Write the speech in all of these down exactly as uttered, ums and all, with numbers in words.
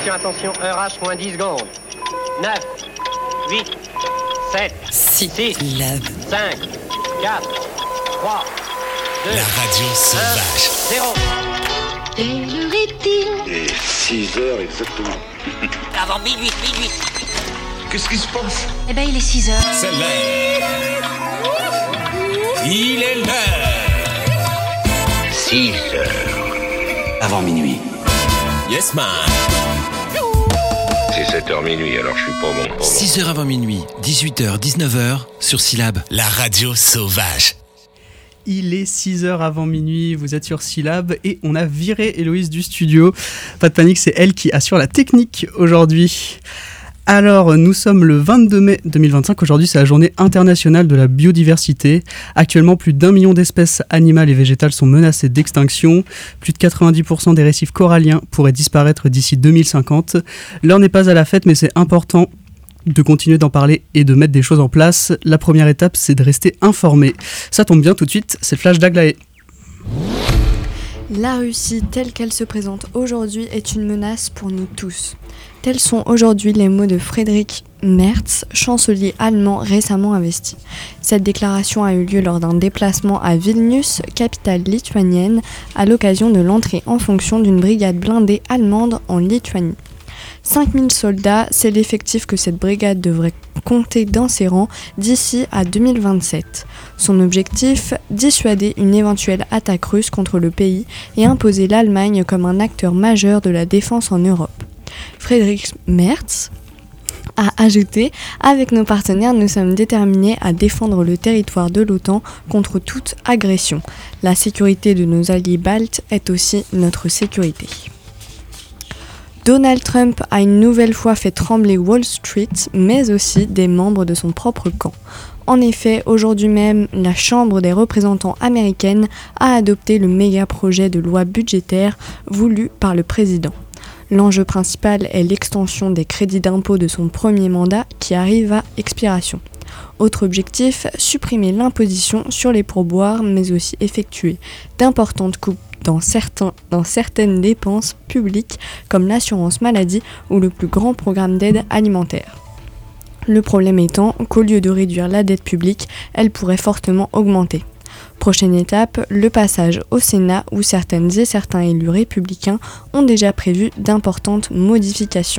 Attention, attention, heure H moins dix secondes. neuf, huit, sept, six, cinq, quatre, trois, deux, la radio sauvage. un, zéro. Quelle heure est-il ? Et six heures exactement. Avant minuit, minuit. Qu'est-ce qui se passe ? Eh ben, il est six heures. C'est l'heure. Il est l'heure. six heures. Avant minuit. Yes, man. C'est sept heures minuit, alors je suis pas bon. Pas bon. six heures avant minuit, dix-huit heures, dix-neuf heures, sur Syllab. La radio sauvage. Il est six heures avant minuit, vous êtes sur Syllab et on a viré Héloïse du studio. Pas de panique, c'est elle qui assure la technique aujourd'hui. Alors, nous sommes le vingt-deux mai deux mille vingt-cinq. Aujourd'hui, c'est la journée internationale de la biodiversité. Actuellement, plus d'un million d'espèces animales et végétales sont menacées d'extinction. Plus de quatre-vingt-dix pour cent des récifs coralliens pourraient disparaître d'ici deux mille cinquante. L'heure n'est pas à la fête, mais c'est important de continuer d'en parler et de mettre des choses en place. La première étape, c'est de rester informé. Ça tombe bien, tout de suite, c'est le flash d'Aglaé. La Russie telle qu'elle se présente aujourd'hui est une menace pour nous tous. Tels sont aujourd'hui les mots de Friedrich Merz, chancelier allemand récemment investi. Cette déclaration a eu lieu lors d'un déplacement à Vilnius, capitale lituanienne, à l'occasion de l'entrée en fonction d'une brigade blindée allemande en Lituanie. cinq mille soldats, c'est l'effectif que cette brigade devrait compter dans ses rangs d'ici à deux mille vingt-sept. Son objectif, dissuader une éventuelle attaque russe contre le pays et imposer l'Allemagne comme un acteur majeur de la défense en Europe. Friedrich Merz a ajouté « Avec nos partenaires, nous sommes déterminés à défendre le territoire de l'OTAN contre toute agression. La sécurité de nos alliés baltes est aussi notre sécurité. » Donald Trump a une nouvelle fois fait trembler Wall Street, mais aussi des membres de son propre camp. En effet, aujourd'hui même, la Chambre des représentants américaine a adopté le méga projet de loi budgétaire voulu par le président. L'enjeu principal est l'extension des crédits d'impôt de son premier mandat qui arrive à expiration. Autre objectif, supprimer l'imposition sur les pourboires, mais aussi effectuer d'importantes coupes dans, certains, dans certaines dépenses publiques comme l'assurance maladie ou le plus grand programme d'aide alimentaire. Le problème étant qu'au lieu de réduire la dette publique, elle pourrait fortement augmenter. Prochaine étape, le passage au Sénat où certaines et certains élus républicains ont déjà prévu d'importantes modifications.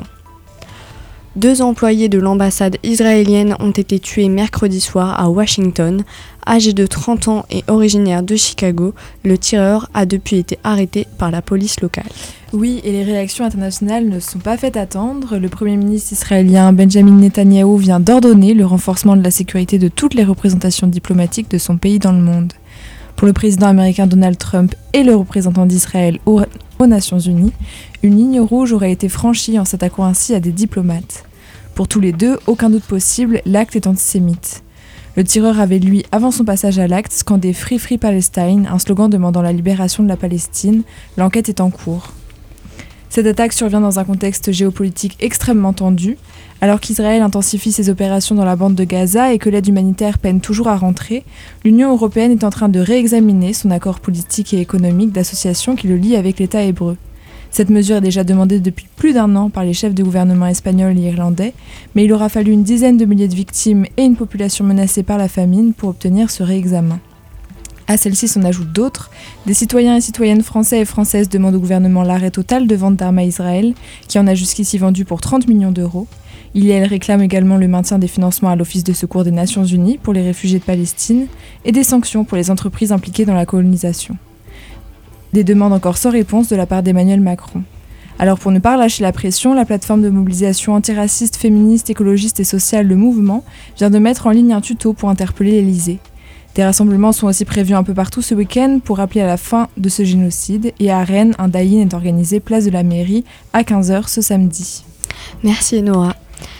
Deux employés de l'ambassade israélienne ont été tués mercredi soir à Washington. Âgé de trente ans et originaire de Chicago, le tireur a depuis été arrêté par la police locale. Oui, et les réactions internationales ne sont pas faites attendre. Le Premier ministre israélien Benjamin Netanyahou vient d'ordonner le renforcement de la sécurité de toutes les représentations diplomatiques de son pays dans le monde. Pour le président américain Donald Trump et le représentant d'Israël aux, aux Nations Unies, une ligne rouge aurait été franchie en s'attaquant ainsi à des diplomates. Pour tous les deux, aucun doute possible, l'acte est antisémite. Le tireur avait, lui, avant son passage à l'acte, scandé « Free Free Palestine », un slogan demandant la libération de la Palestine. L'enquête est en cours. Cette attaque survient dans un contexte géopolitique extrêmement tendu. Alors qu'Israël intensifie ses opérations dans la bande de Gaza et que l'aide humanitaire peine toujours à rentrer, l'Union européenne est en train de réexaminer son accord politique et économique d'association qui le lie avec l'État hébreu. Cette mesure est déjà demandée depuis plus d'un an par les chefs de gouvernement espagnols et irlandais, mais il aura fallu une dizaine de milliers de victimes et une population menacée par la famine pour obtenir ce réexamen. À celle-ci s'en ajoutent d'autres. Des citoyens et citoyennes français et françaises demandent au gouvernement l'arrêt total de vente d'armes à Israël, qui en a jusqu'ici vendu pour trente millions d'euros. Il et elle réclament également le maintien des financements à l'Office de secours des Nations Unies pour les réfugiés de Palestine et des sanctions pour les entreprises impliquées dans la colonisation. Des demandes encore sans réponse de la part d'Emmanuel Macron. Alors pour ne pas relâcher la pression, la plateforme de mobilisation antiraciste, féministe, écologiste et sociale Le Mouvement vient de mettre en ligne un tuto pour interpeller l'Élysée. Des rassemblements sont aussi prévus un peu partout ce week-end pour rappeler à la fin de ce génocide. Et à Rennes, un die-in est organisé place de la mairie à quinze heures ce samedi. Merci Nora.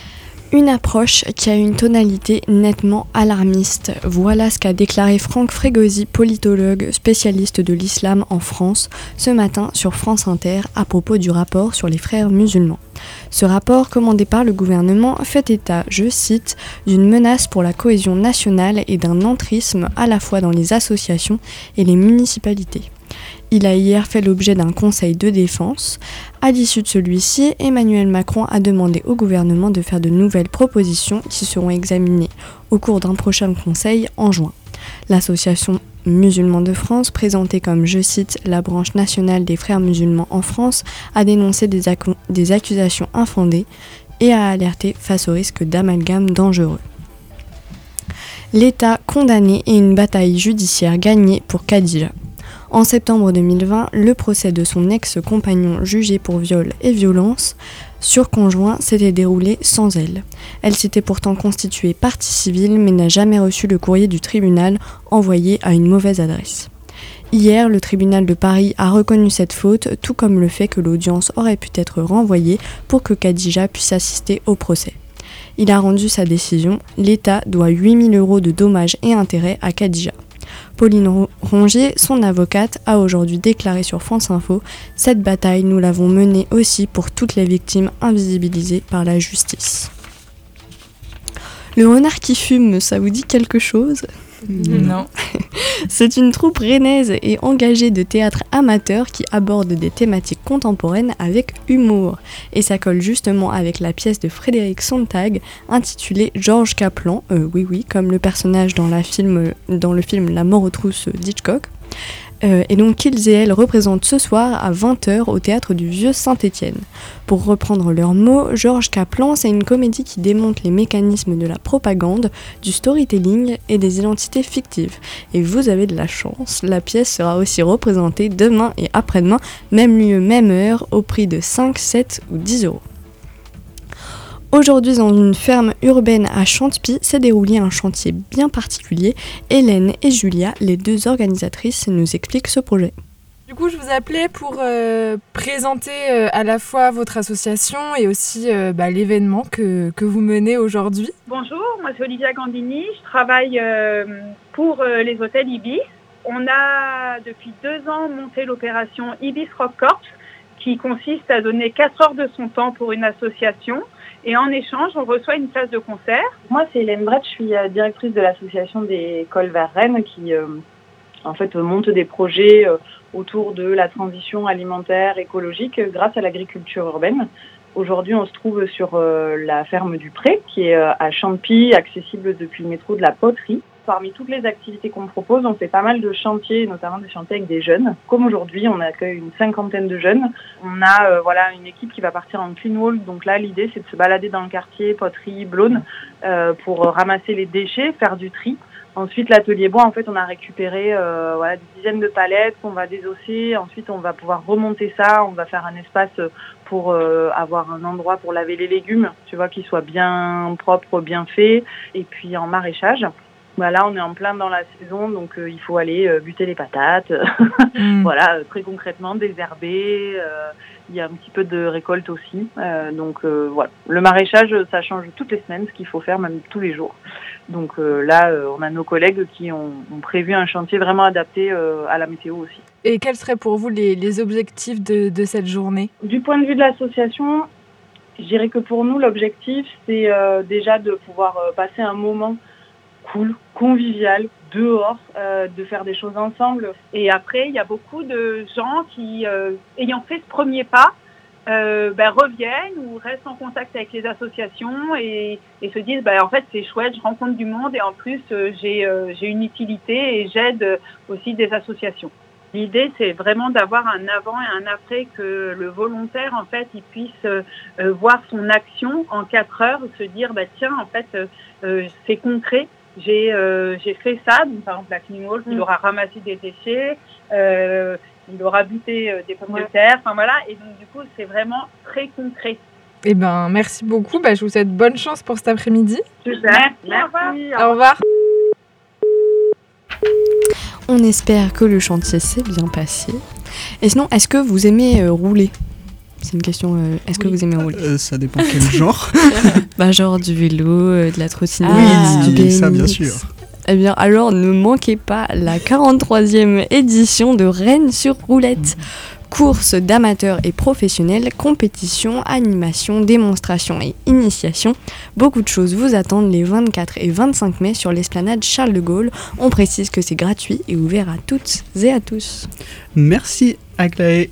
Une approche qui a une tonalité nettement alarmiste. Voilà ce qu'a déclaré Franck Frégosi, politologue spécialiste de l'islam en France, ce matin sur France Inter à propos du rapport sur les frères musulmans. Ce rapport, commandé par le gouvernement, fait état, je cite, d'une menace pour la cohésion nationale et d'un entrisme à la fois dans les associations et les municipalités. Il a hier fait l'objet d'un conseil de défense. À l'issue de celui-ci, Emmanuel Macron a demandé au gouvernement de faire de nouvelles propositions qui seront examinées au cours d'un prochain conseil en juin. L'association musulmans de France, présentée comme, je cite, la branche nationale des frères musulmans en France, a dénoncé des, ac- des accusations infondées et a alerté face au risque d'amalgame dangereux. L'État condamné et une bataille judiciaire gagnée pour Khadija. En septembre deux mille vingt, le procès de son ex-compagnon jugé pour viol et violence sur conjoint s'était déroulé sans elle. Elle s'était pourtant constituée partie civile mais n'a jamais reçu le courrier du tribunal envoyé à une mauvaise adresse. Hier, le tribunal de Paris a reconnu cette faute, tout comme le fait que l'audience aurait pu être renvoyée pour que Khadija puisse assister au procès. Il a rendu sa décision. L'État doit huit mille euros de dommages et intérêts à Khadija. Pauline Rongier, son avocate, a aujourd'hui déclaré sur France Info « Cette bataille, nous l'avons menée aussi pour toutes les victimes invisibilisées par la justice ». Le renard qui fume, ça vous dit quelque chose ? Non. C'est une troupe rennaise et engagée de théâtre amateur qui aborde des thématiques contemporaines avec humour. Et ça colle justement avec la pièce de Frédéric Sontag intitulée Georges Kaplan, euh, oui oui, comme le personnage dans, la film, dans le film La mort aux trousses d'Hitchcock. Euh, et donc qu'ils et elles représentent ce soir à vingt heures au théâtre du Vieux Saint-Étienne. Pour reprendre leurs mots, Georges Kaplan, c'est une comédie qui démonte les mécanismes de la propagande, du storytelling et des identités fictives. Et vous avez de la chance, la pièce sera aussi représentée demain et après-demain, même lieu, même heure, au prix de cinq, sept ou dix euros. Aujourd'hui, dans une ferme urbaine à Chantepie, s'est déroulé un chantier bien particulier. Hélène et Julia, les deux organisatrices, nous expliquent ce projet. Du coup, je vous appelais pour euh, présenter euh, à la fois votre association et aussi euh, bah, l'événement que, que vous menez aujourd'hui. Bonjour, moi c'est Olivia Gandini, je travaille euh, pour euh, les hôtels Ibis. On a depuis deux ans monté l'opération Ibis Rock Corps qui consiste à donner quatre heures de son temps pour une association. Et en échange, on reçoit une place de concert. Moi, c'est Hélène Brett, je suis directrice de l'association des Cols Verts Rennes qui, euh, en fait, monte des projets euh, autour de la transition alimentaire écologique grâce à l'agriculture urbaine. Aujourd'hui, on se trouve sur euh, la ferme du Pré, qui est euh, à Chantepie, accessible depuis le métro de la Poterie. Parmi toutes les activités qu'on propose, on fait pas mal de chantiers, notamment des chantiers avec des jeunes. Comme aujourd'hui, on accueille une cinquantaine de jeunes. On a euh, voilà une équipe qui va partir en clean walk. Donc là, l'idée, c'est de se balader dans le quartier, Poterie, Blône, euh, pour ramasser les déchets, faire du tri. Ensuite, l'atelier bois, en fait, on a récupéré euh, voilà, des dizaines de palettes qu'on va désosser. Ensuite, on va pouvoir remonter ça. On va faire un espace pour euh, avoir un endroit pour laver les légumes, tu vois, qui soit bien propre, bien fait. Et puis en maraîchage. Bah là, on est en plein dans la saison, donc euh, il faut aller euh, buter les patates. mmh. Voilà, euh, très concrètement, désherber. Euh, il y a un petit peu de récolte aussi. Euh, donc euh, voilà, le maraîchage, ça change toutes les semaines, ce qu'il faut faire, même tous les jours. Donc euh, là, euh, on a nos collègues qui ont, ont prévu un chantier vraiment adapté euh, à la météo aussi. Et quels seraient pour vous les, les objectifs de, de cette journée ? Du point de vue de l'association, je dirais que pour nous, l'objectif, c'est euh, déjà de pouvoir euh, passer un moment cool, convivial, dehors, euh, de faire des choses ensemble. Et après, il y a beaucoup de gens qui, euh, ayant fait ce premier pas, euh, ben, reviennent ou restent en contact avec les associations et, et se disent ben, en fait c'est chouette, je rencontre du monde et en plus euh, j'ai, euh, j'ai une utilité et j'aide aussi des associations. L'idée, c'est vraiment d'avoir un avant et un après, que le volontaire, en fait, il puisse euh, voir son action en quatre heures, se dire bah, tiens, en fait, euh, c'est concret. J'ai, euh, j'ai fait ça, donc par exemple la Clean Walk, mmh. il aura ramassé des déchets, euh, il aura buté euh, des pommes ouais. de terre, enfin voilà, et donc du coup c'est vraiment très concret. Eh ben merci beaucoup, bah, je vous souhaite bonne chance pour cet après-midi. Super, merci. merci. Au revoir. On espère que le chantier s'est bien passé. Et sinon, est-ce que vous aimez euh, rouler ? C'est une question, euh, est-ce oui. que vous aimez rouler ? euh, Ça dépend quel genre. Bah genre du vélo, euh, de la trottinette, ah, du B M X. Ça bien sûr. Eh bien alors ne manquez pas la quarante-troisième édition de Rennes sur roulette. Courses d'amateurs et professionnels, compétitions, animations, démonstrations et initiations. Beaucoup de choses vous attendent les vingt-quatre et vingt-cinq mai sur l'esplanade Charles de Gaulle. On précise que c'est gratuit et ouvert à toutes et à tous. Merci Aglaé.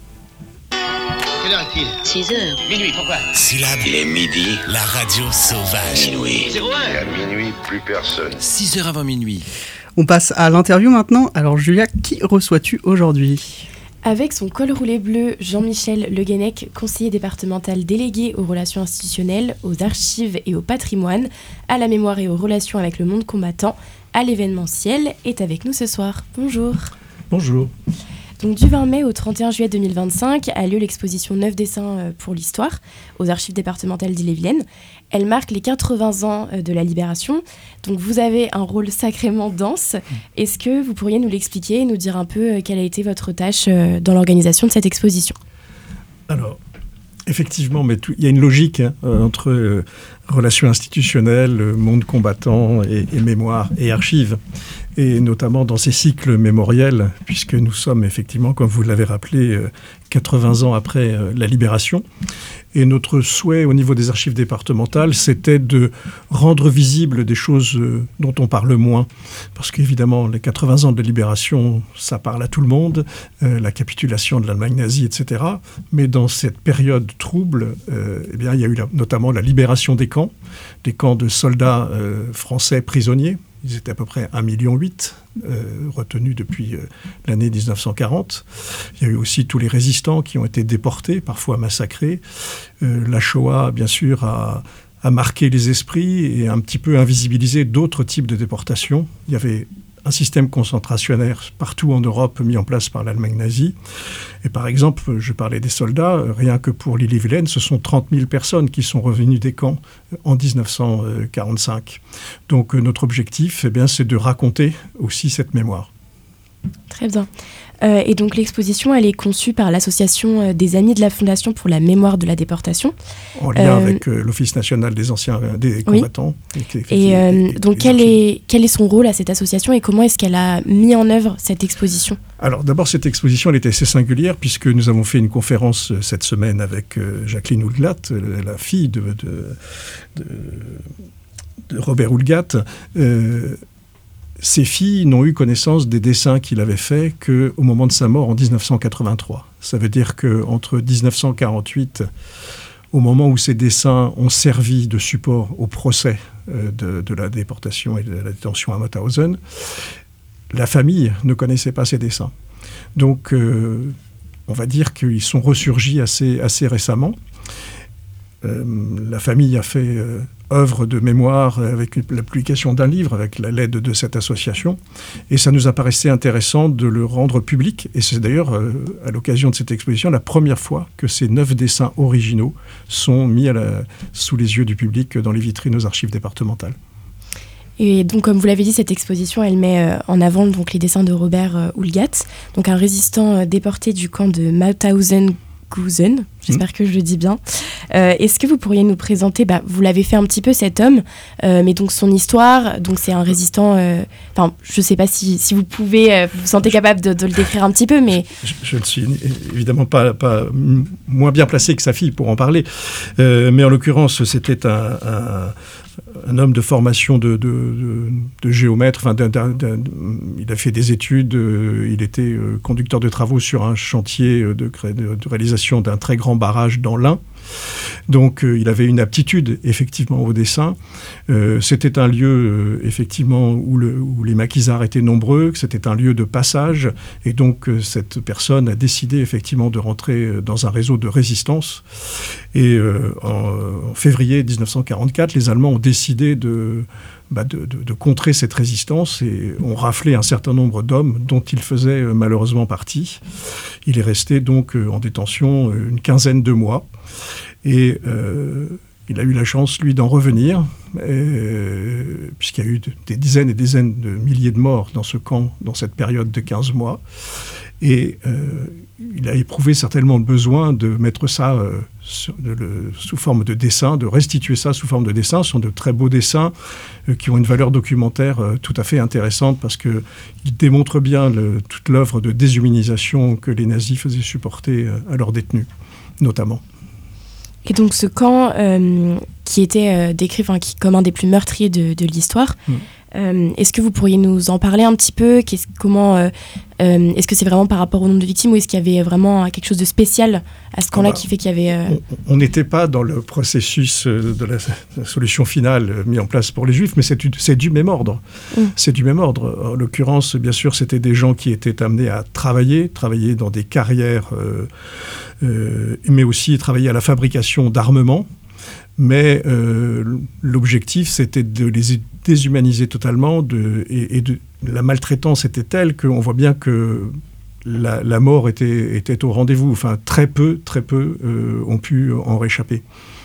Quelle heure est-il ? six heures. Minuit, pourquoi ? Syllabe. Il est midi. La radio sauvage. Minuit. zéro un. Et à minuit, plus personne. six heures avant minuit. On passe à l'interview maintenant. Alors Julia, qui reçois-tu aujourd'hui ? Avec son col roulé bleu, Jean-Michel Le Guenec, conseiller départemental délégué aux relations institutionnelles, aux archives et au patrimoine, à la mémoire et aux relations avec le monde combattant, à l'événementiel, est avec nous ce soir. Bonjour. Bonjour. Donc, du vingt mai au trente et un juillet deux mille vingt-cinq a lieu l'exposition neuf dessins pour l'histoire aux archives départementales d'Ille-et-Vilaine. Elle marque les quatre-vingts ans de la Libération. Donc vous avez un rôle sacrément dense. Est-ce que vous pourriez nous l'expliquer et nous dire un peu quelle a été votre tâche dans l'organisation de cette exposition ? Alors, effectivement, mais tout, il y a une logique hein, entre euh, relations institutionnelles, monde combattant et, et mémoire et archives. Et notamment dans ces cycles mémoriels, puisque nous sommes effectivement, comme vous l'avez rappelé, quatre-vingts ans après la Libération. Et notre souhait au niveau des archives départementales, c'était de rendre visibles des choses dont on parle moins. Parce qu'évidemment, les quatre-vingts ans de la Libération, ça parle à tout le monde, euh, la capitulation de l'Allemagne nazie, et cetera. Mais dans cette période trouble, euh, eh bien, il y a eu la, notamment la libération des camps, des camps de soldats euh, français prisonniers. Ils étaient à peu près un virgule huit million euh, retenus depuis euh, l'année dix-neuf cent quarante. Il y a eu aussi tous les résistants qui ont été déportés, parfois massacrés. Euh, la Shoah, bien sûr, a, a marqué les esprits et un petit peu invisibilisé d'autres types de déportations. Il y avait un système concentrationnaire partout en Europe mis en place par l'Allemagne nazie. Et par exemple, je parlais des soldats, rien que pour l'Ille-et-Vilaine, ce sont trente mille personnes qui sont revenues des camps en dix-neuf cent quarante-cinq. Donc notre objectif, eh bien, c'est de raconter aussi cette mémoire. Très bien. Euh, et donc l'exposition, elle est conçue par l'association des Amis de la Fondation pour la mémoire de la déportation. En lien euh, avec euh, l'Office national des anciens des combattants. Oui. Et, et, euh, et donc quel est, quel est son rôle à cette association et comment est-ce qu'elle a mis en œuvre cette exposition ? Alors d'abord, cette exposition, elle était assez singulière puisque nous avons fait une conférence cette semaine avec euh, Jacqueline Houllegatte, la fille de, de, de, de Robert Houllegatte. Euh, Ses filles n'ont eu connaissance des dessins qu'il avait faits qu'au moment de sa mort en dix-neuf cent quatre-vingt-trois. Ça veut dire qu'entre dix-neuf cent quarante-huit, au moment où ces dessins ont servi de support au procès de, de la déportation et de la détention à Mauthausen, la famille ne connaissait pas ces dessins. Donc, euh, on va dire qu'ils sont ressurgis assez, assez récemment. Euh, la famille a fait euh, œuvre de mémoire avec la publication d'un livre, avec l'aide de cette association. Et ça nous apparaissait intéressant de le rendre public. Et c'est d'ailleurs, euh, à l'occasion de cette exposition, la première fois que ces neuf dessins originaux sont mis à la, sous les yeux du public dans les vitrines aux archives départementales. Et donc, comme vous l'avez dit, cette exposition, elle met euh, en avant donc, les dessins de Robert euh, Houllegatte, donc un résistant euh, déporté du camp de Mauthausen. J'espère mmh. que je le dis bien. Euh, est-ce que vous pourriez nous présenter, bah, vous l'avez fait un petit peu cet homme, euh, mais donc son histoire, donc c'est un résistant, enfin euh, je ne sais pas si, si vous pouvez, euh, vous vous sentez capable de, de le décrire un petit peu, mais... Je, je ne suis évidemment pas, pas moins bien placé que sa fille pour en parler, euh, mais en l'occurrence c'était un... un un homme de formation de, de, de, de géomètre, enfin, d'un, d'un, d'un, il a fait des études, euh, il était euh, conducteur de travaux sur un chantier de, de, de réalisation d'un très grand barrage dans l'Ain. Donc euh, il avait une aptitude effectivement au dessin. Euh, c'était un lieu euh, effectivement où, le, où les maquisards étaient nombreux, que c'était un lieu de passage, et donc euh, cette personne a décidé effectivement de rentrer dans un réseau de résistance. Et euh, en, en février dix-neuf cent quarante-quatre, les Allemands ont décidé de, bah de, de, de contrer cette résistance et ont raflé un certain nombre d'hommes dont il faisait euh, malheureusement partie. Il est resté donc euh, en détention euh, une quinzaine de mois. Et euh, il a eu la chance, lui, d'en revenir, euh, puisqu'il y a eu des dizaines et des dizaines de milliers de morts dans ce camp, dans cette période de quinze mois. Et euh, il a éprouvé certainement le besoin de mettre ça euh, sur, de le, sous forme de dessin, de restituer ça sous forme de dessin. Ce sont de très beaux dessins euh, qui ont une valeur documentaire euh, tout à fait intéressante parce qu'ils démontrent bien le, toute l'œuvre de déshumanisation que les nazis faisaient supporter euh, à leurs détenus, notamment. Et donc ce camp euh, qui était euh, décrit qui, comme un des plus meurtriers de, de l'histoire, mmh. euh, est-ce que vous pourriez nous en parler un petit peu ? Qu'est-ce, comment, euh, euh, est-ce que c'est vraiment par rapport au nombre de victimes ou est-ce qu'il y avait vraiment quelque chose de spécial à ce camp-là ah bah, qui fait qu'il y avait... Euh... On n'était pas dans le processus de la, de la solution finale mis en place pour les Juifs, mais c'est du, c'est du même ordre. Mmh. C'est du même ordre. En l'occurrence, bien sûr, c'était des gens qui étaient amenés à travailler, travailler dans des carrières... Euh, Euh, mais aussi travailler à la fabrication d'armements. Mais euh, l'objectif, c'était de les déshumaniser totalement. De, et, et de, la maltraitance était telle qu'on voit bien que la, la mort était, était au rendez-vous. Enfin, très peu, très peu euh, ont pu en réchapper.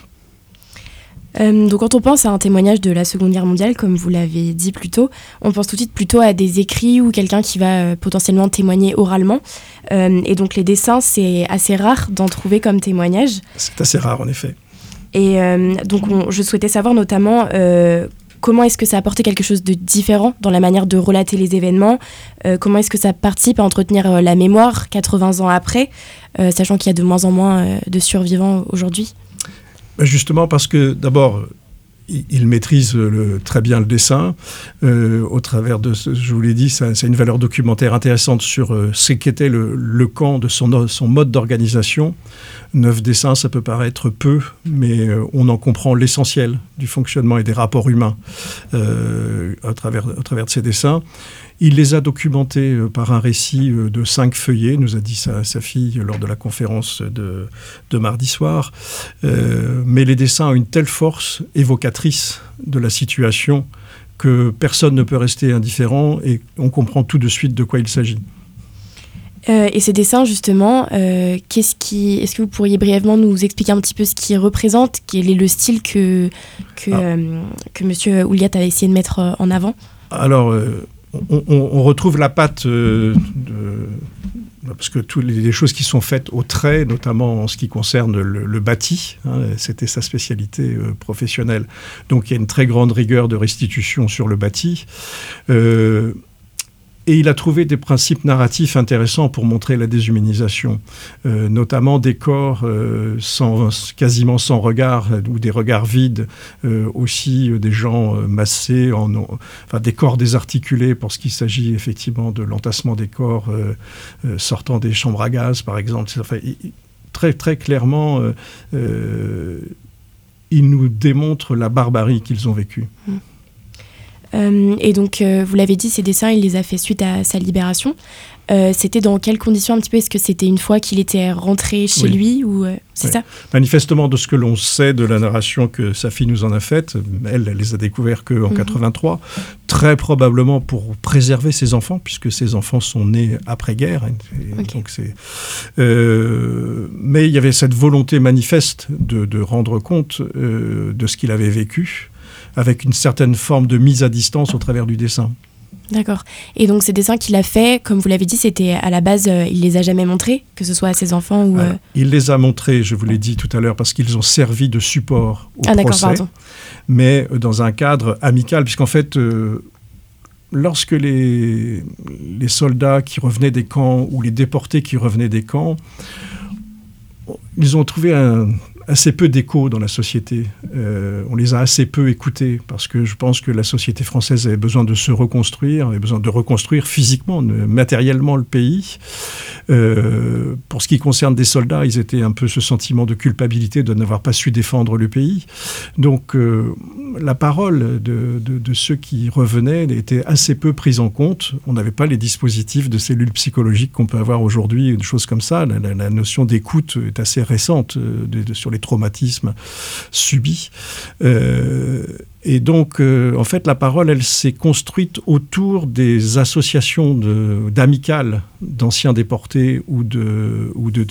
Euh, donc quand on pense à un témoignage de la Seconde Guerre mondiale, comme vous l'avez dit plus tôt, on pense tout de suite plutôt à des écrits ou quelqu'un qui va euh, potentiellement témoigner oralement. Euh, et donc les dessins, c'est assez rare d'en trouver comme témoignage. C'est assez rare, en effet. Et euh, donc on, je souhaitais savoir notamment euh, comment est-ce que ça a apporté quelque chose de différent dans la manière de relater les événements, euh, comment est-ce que ça participe à entretenir euh, la mémoire quatre-vingts ans après, euh, sachant qu'il y a de moins en moins euh, de survivants aujourd'hui. Justement parce que, d'abord, il, il maîtrise le, très bien le dessin. Euh, au travers de ce, je vous l'ai dit, ça, c'est une valeur documentaire intéressante sur euh, ce qu'était le, le camp, de son, son mode d'organisation. Neuf dessins, ça peut paraître peu, mais euh, on en comprend l'essentiel du fonctionnement et des rapports humains euh, à travers, à travers de ces dessins. Il les a documentés euh, par un récit euh, de cinq feuillets, nous a dit sa, sa fille lors de la conférence de, de mardi soir. Euh, mais les dessins ont une telle force évocatrice de la situation que personne ne peut rester indifférent et on comprend tout de suite de quoi il s'agit. Euh, et ces dessins, justement, euh, qu'est-ce qui, est-ce que vous pourriez brièvement nous expliquer un petit peu ce qu'ils représentent, quel est le style que, que, ah. euh, que M. Houlliat a essayé de mettre en avant ? Alors... Euh, On, on, on retrouve la patte euh, de, parce que toutes les, les choses qui sont faites au trait, notamment en ce qui concerne le, le bâti, hein, c'était sa spécialité euh, professionnelle. Donc il y a une très grande rigueur de restitution sur le bâti. Euh, Et il a trouvé des principes narratifs intéressants pour montrer la déshumanisation, euh, notamment des corps euh, sans, quasiment sans regard, ou des regards vides, euh, aussi euh, des gens euh, massés, en, enfin des corps désarticulés, pour ce qu'il s'agit effectivement de l'entassement des corps euh, euh, sortant des chambres à gaz, par exemple. Enfin, il, très, très clairement, euh, euh, il nous démontre la barbarie qu'ils ont vécue. Mmh. Euh, et donc, euh, vous l'avez dit, ces dessins, il les a fait suite à sa libération. Euh, c'était dans quelles conditions un petit peu ? Est-ce que c'était une fois qu'il était rentré chez oui. lui ou euh, c'est oui. ça ? Manifestement, de ce que l'on sait de la narration que sa fille nous en a faite, elle, elle les a découverts qu'en mmh. quatre-vingt-trois, très probablement pour préserver ses enfants, puisque ses enfants sont nés après-guerre. Okay. Donc c'est, euh, mais il y avait cette volonté manifeste de, de rendre compte euh, de ce qu'il avait vécu, avec une certaine forme de mise à distance au travers du dessin. D'accord. Et donc ces dessins qu'il a faits, comme vous l'avez dit, c'était à la base, euh, il les a jamais montrés, que ce soit à ses enfants ou... Alors, euh... il les a montrés, je vous l'ai dit tout à l'heure, parce qu'ils ont servi de support au ah, procès, pardon. mais dans un cadre amical, puisqu'en fait, euh, lorsque les, les soldats qui revenaient des camps, ou les déportés qui revenaient des camps, ils ont trouvé un... assez peu d'écho dans la société. Euh, on les a assez peu écoutés parce que je pense que la société française avait besoin de se reconstruire, avait besoin de reconstruire physiquement, matériellement le pays. Euh, pour ce qui concerne des soldats, ils étaient un peu ce sentiment de culpabilité de n'avoir pas su défendre le pays. Donc euh, la parole de, de, de ceux qui revenaient était assez peu prise en compte. On n'avait pas les dispositifs de cellules psychologiques qu'on peut avoir aujourd'hui, une chose comme ça. La, la, la notion d'écoute est assez récente de, de, sur les traumatismes subis. Euh, Et donc, euh, en fait, la parole, elle s'est construite autour des associations de, d'amicales d'anciens déportés ou de, ou de, de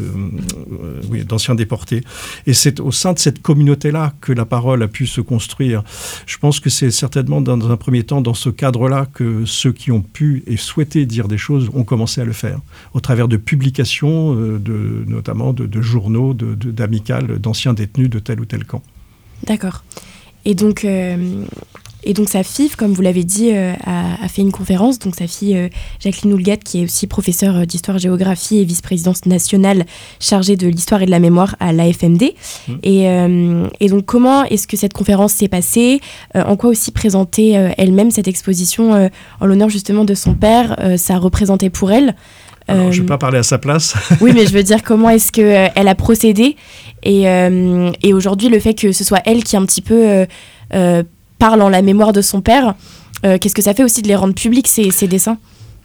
euh, oui, d'anciens déportés. Et c'est au sein de cette communauté-là que la parole a pu se construire. Je pense que c'est certainement dans un premier temps dans ce cadre-là que ceux qui ont pu et souhaité dire des choses ont commencé à le faire, au travers de publications, euh, de, notamment de, de journaux, de, de, d'amicales, d'anciens détenus de tel ou tel camp. D'accord. Et donc, euh, et donc sa fille, comme vous l'avez dit, euh, a, a fait une conférence. Donc sa fille, euh, Jacqueline Houllegatte, qui est aussi professeure d'histoire-géographie et vice-présidente nationale chargée de l'histoire et de la mémoire à l'A F M D. Mmh. Et, euh, et donc comment est-ce que cette conférence s'est passée ? euh, En quoi aussi présenter euh, elle-même cette exposition euh, en l'honneur justement de son père, euh, ça représentait pour elle ? Alors, euh, je ne vais pas parler à sa place. Oui, mais je veux dire, comment est-ce qu'elle euh, a procédé et, euh, et aujourd'hui, le fait que ce soit elle qui un petit peu euh, euh, parle en la mémoire de son père, euh, qu'est-ce que ça fait aussi de les rendre publics, ces, ces dessins ?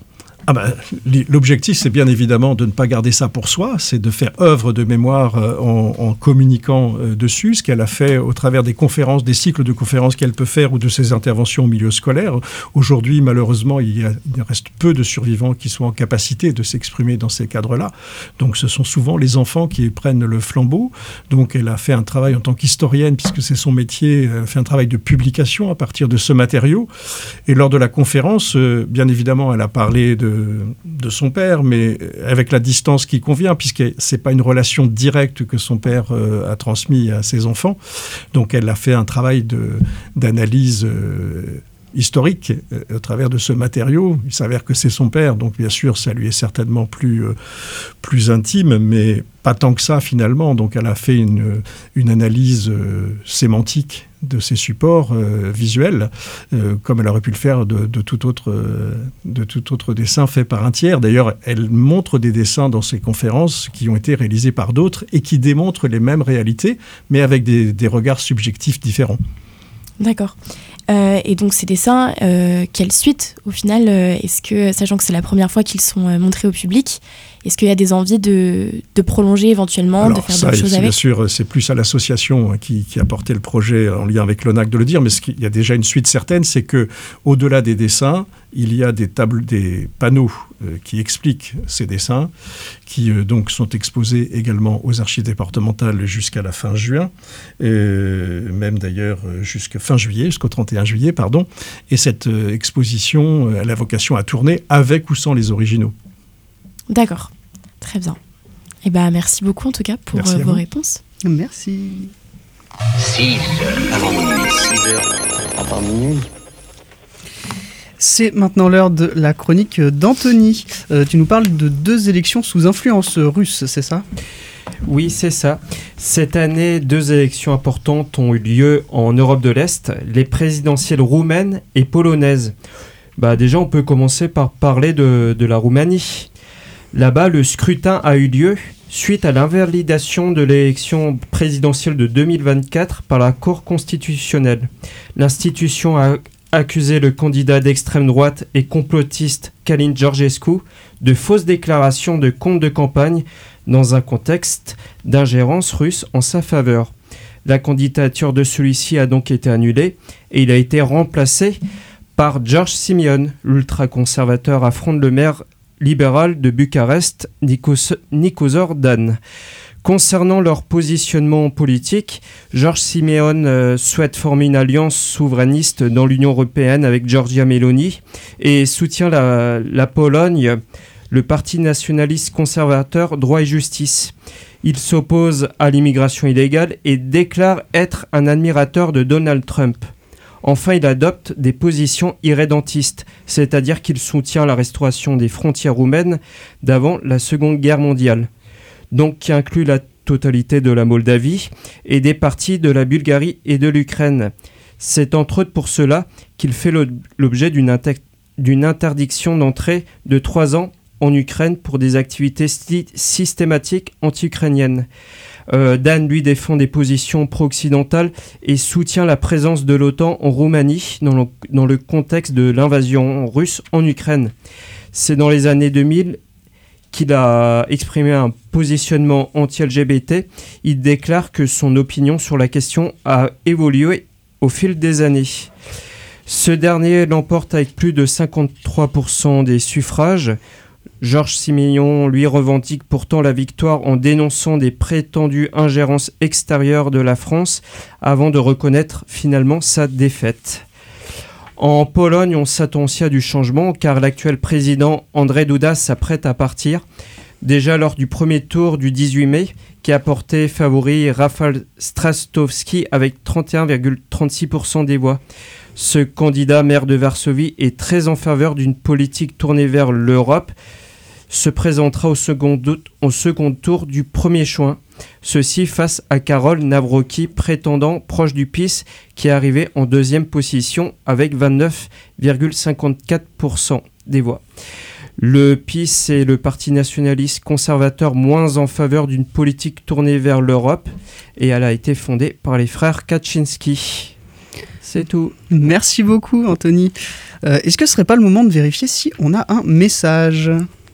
Ah ben, l'objectif, c'est bien évidemment de ne pas garder ça pour soi, c'est de faire œuvre de mémoire euh, en, en communiquant euh, dessus, ce qu'elle a fait au travers des conférences, des cycles de conférences qu'elle peut faire ou de ses interventions au milieu scolaire. Aujourd'hui, malheureusement, il, y a, il reste peu de survivants qui sont en capacité de s'exprimer dans ces cadres-là. Donc, ce sont souvent les enfants qui prennent le flambeau. Donc, elle a fait un travail en tant qu'historienne, puisque c'est son métier, elle a fait un travail de publication à partir de ce matériau. Et lors de la conférence, euh, bien évidemment, elle a parlé de de son père, mais avec la distance qui convient, puisque c'est pas une relation directe que son père euh, a transmis à ses enfants. Donc elle a fait un travail de, d'analyse euh, historique euh, au travers de ce matériau. Il s'avère que c'est son père, donc bien sûr, ça lui est certainement plus, euh, plus intime, mais pas tant que ça finalement. Donc elle a fait une, une analyse euh, sémantique de ces supports euh, visuels, euh, comme elle aurait pu le faire de, de, tout autre, euh, de tout autre dessin fait par un tiers. D'ailleurs, elle montre des dessins dans ses conférences qui ont été réalisés par d'autres et qui démontrent les mêmes réalités, mais avec des, des regards subjectifs différents. D'accord. Euh, et donc ces dessins, euh, quelle suite au final euh, est-ce que, sachant que c'est la première fois qu'ils sont euh, montrés au public, est-ce qu'il y a des envies de, de prolonger éventuellement, Alors, de faire ça, d'autres choses avec ? Bien sûr, c'est plus à l'association qui, qui a porté le projet en lien avec l'O N A C de le dire, mais ce qui, il y a déjà une suite certaine, c'est que au-delà des dessins, il y a des tables, des panneaux euh, qui expliquent ces dessins, qui euh, donc sont exposés également aux archives départementales jusqu'à la fin juin, euh, même d'ailleurs jusqu'à fin juillet, jusqu'au trente et un juillet, pardon. Et cette euh, exposition euh, a la vocation à tourner avec ou sans les originaux. D'accord, très bien. Eh ben, merci beaucoup en tout cas pour euh, vos réponses. Merci. six heures avant minuit. six heures avant minuit. C'est maintenant l'heure de la chronique d'Anthony. Euh, tu nous parles de deux élections sous influence russe, c'est ça ? Oui, c'est ça. Cette année, deux élections importantes ont eu lieu en Europe de l'Est, les présidentielles roumaines et polonaises. Bah, déjà, on peut commencer par parler de, de la Roumanie. Là-bas, le scrutin a eu lieu suite à l'invalidation de l'élection présidentielle de deux mille vingt-quatre par la Cour constitutionnelle. L'institution a accusé le candidat d'extrême droite et complotiste Călin Georgescu de fausses déclarations de comptes de campagne dans un contexte d'ingérence russe en sa faveur. La candidature de celui-ci a donc été annulée et il a été remplacé par George Simeon, l'ultra-conservateur à front le maire libéral de Bucarest, Nikos, Nicosor Dan. Concernant leur positionnement politique, George Simeon euh, souhaite former une alliance souverainiste dans l'Union européenne avec Giorgia Meloni et soutient la, la Pologne, le parti nationaliste conservateur Droit et Justice. Il s'oppose à l'immigration illégale et déclare être un admirateur de Donald Trump. Enfin, il adopte des positions irrédentistes, c'est-à-dire qu'il soutient la restauration des frontières roumaines d'avant la Seconde Guerre mondiale, donc qui inclut la totalité de la Moldavie et des parties de la Bulgarie et de l'Ukraine. C'est entre autres pour cela qu'il fait l'objet d'une, inter- d'une interdiction d'entrée de trois ans en Ukraine pour des activités sti- systématiques anti-ukrainiennes. Euh, Dan, lui, défend des positions pro-occidentales et soutient la présence de l'OTAN en Roumanie dans le, dans le contexte de l'invasion russe en Ukraine. C'est dans les années deux mille qu'il a exprimé un positionnement anti-L G B T. Il déclare que son opinion sur la question a évolué au fil des années. Ce dernier l'emporte avec plus de cinquante-trois pour cent des suffrages. Georges Siméon, lui, revendique pourtant la victoire en dénonçant des prétendues ingérences extérieures de la France avant de reconnaître finalement sa défaite. En Pologne, on s'attend aussi à du changement car l'actuel président Andrzej Duda s'apprête à partir. Déjà lors du premier tour du dix-huit mai, qui a porté favori Rafał Trzaskowski avec trente et un virgule trente-six pour cent des voix. Ce candidat maire de Varsovie est très en faveur d'une politique tournée vers l'Europe. Se présentera au second, au second tour du premier juin. Ceci face à Karol Nawrocki, prétendant proche du P I S, qui est arrivé en deuxième position avec vingt-neuf virgule cinquante-quatre pour cent des voix. Le P I S est le parti nationaliste conservateur moins en faveur d'une politique tournée vers l'Europe et elle a été fondée par les frères Kaczynski. C'est tout. Merci beaucoup, Anthony. Euh, est-ce que ce serait pas le moment de vérifier si on a un message ?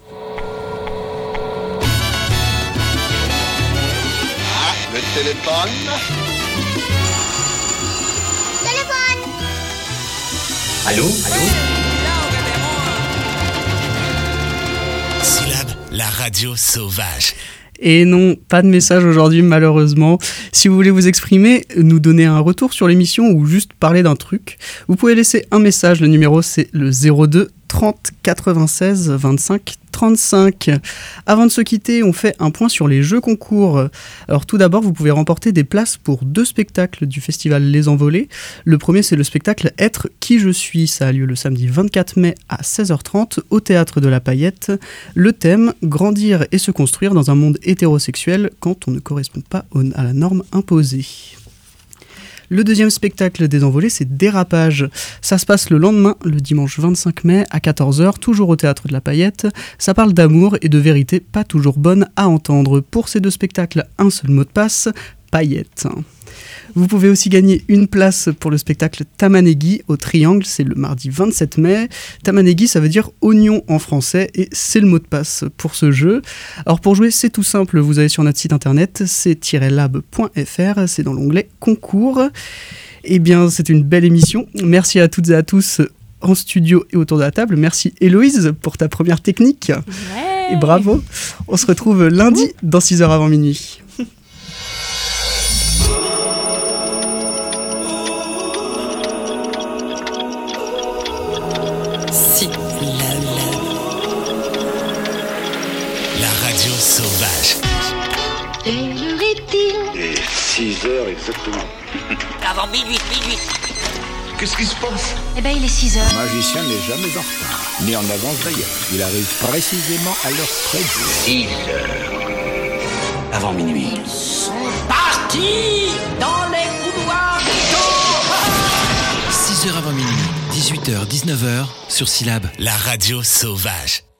Ah, le téléphone. Téléphone. Allô, allô. Syllabe, la radio sauvage. Et non, pas de message aujourd'hui malheureusement. Si vous voulez vous exprimer, nous donner un retour sur l'émission ou juste parler d'un truc, vous pouvez laisser un message. Le numéro c'est le zéro deux trente quatre-vingt-seize vingt-cinq trente-cinq. Avant de se quitter, on fait un point sur les jeux concours. Alors tout d'abord, vous pouvez remporter des places pour deux spectacles du festival Les Envolés. Le premier, c'est le spectacle Être qui je suis. Ça a lieu le samedi vingt-quatre mai à seize heures trente au Théâtre de la Paillette. Le thème, grandir et se construire dans un monde hétérosexuel quand on ne correspond pas à la norme imposée. Le deuxième spectacle des Envolés, c'est Dérapage. Ça se passe le lendemain, le dimanche vingt-cinq mai à quatorze heures, toujours au Théâtre de la Paillette. Ça parle d'amour et de vérité pas toujours bonne à entendre. Pour ces deux spectacles, un seul mot de passe, Paillette. Vous pouvez aussi gagner une place pour le spectacle Tamanegi au Triangle, c'est le mardi vingt-sept mai. Tamanegi, ça veut dire oignon en français et c'est le mot de passe pour ce jeu. Alors pour jouer, c'est tout simple, vous allez sur notre site internet, c'est tiret lab point f r, c'est dans l'onglet concours. Eh bien, c'est une belle émission. Merci à toutes et à tous en studio et autour de la table. Merci Héloïse pour ta première technique. Ouais. Et bravo. On se retrouve lundi dans six heures avant minuit. Sauvage. Quelle heure est-il ? Et six heures exactement. Avant minuit, minuit. Qu'est-ce qui se passe? Eh ben, il est six heures. Le magicien n'est jamais en retard, ni en avance d'ailleurs. Il arrive précisément à l'heure prévue. six heures avant minuit. Ils sont partis dans les couloirs du temps. six heures avant minuit, dix-huit heures, dix-neuf heures, sur Syllabe, la radio sauvage.